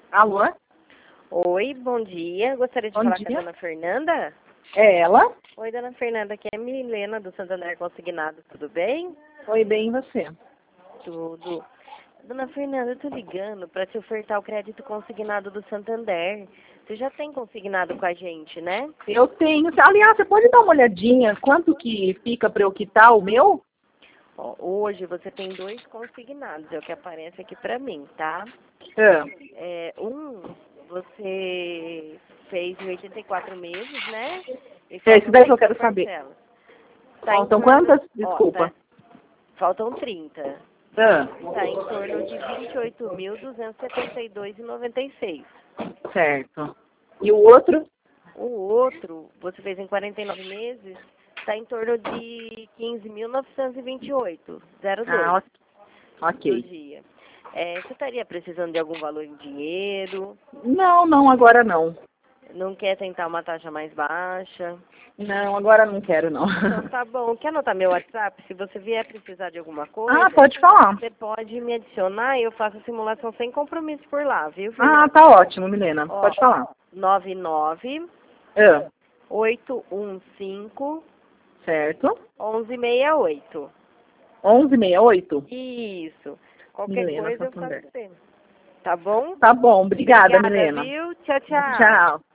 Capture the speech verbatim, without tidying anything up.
Alô? Oi, bom dia. Gostaria de Bom falar dia. com a dona Fernanda? É ela? Oi, dona Fernanda, aqui é a Milena do Santander Consignado, tudo bem? Oi, bem, e você? Tudo. Dona Fernanda, eu tô ligando para te ofertar o crédito consignado do Santander. Você já tem consignado com a gente, né? Eu tenho. Aliás, você pode dar uma olhadinha quanto que fica para eu quitar o meu? Ó, hoje você tem dois consignados, é o que aparece aqui para mim, tá? É. É, um, você fez em oitenta e quatro meses, né? E É faltam isso daí que eu trinta quero saber. parcelas. Tá em Faltam torno, quantas? ó, Desculpa. tá, faltam trinta. Ah, Está em torno de vinte e oito mil duzentos e setenta e dois reais e noventa e seis. certo. E o outro? O outro, você fez em quarenta e nove meses, está em torno de quinze mil novecentos e vinte e oito reais e dois Ah, do ok. dia. É, você estaria precisando de algum valor em dinheiro? Não, não, agora não. Não quer tentar uma taxa mais baixa? Não, agora não quero, não. Então tá bom. Quer anotar meu WhatsApp? Se você vier precisar de alguma Ah, coisa, pode falar. você pode me adicionar e eu faço a simulação sem compromisso por lá, viu, Ah, Fernanda? tá ótimo, Milena. Ó, Pode falar. nove nove Ah, oito um cinco certo. um um seis oito. onze sessenta e oito? Isso. Qualquer Milena coisa eu faço Santander. você. Tá bom? Tá bom, obrigada, Obrigada, Milena. viu? Tchau, tchau. Tchau.